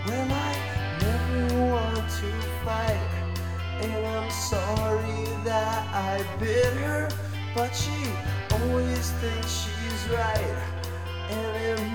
Well, I never want to fight, and I'm sorry that I bit her, but she always thinks she's right, and it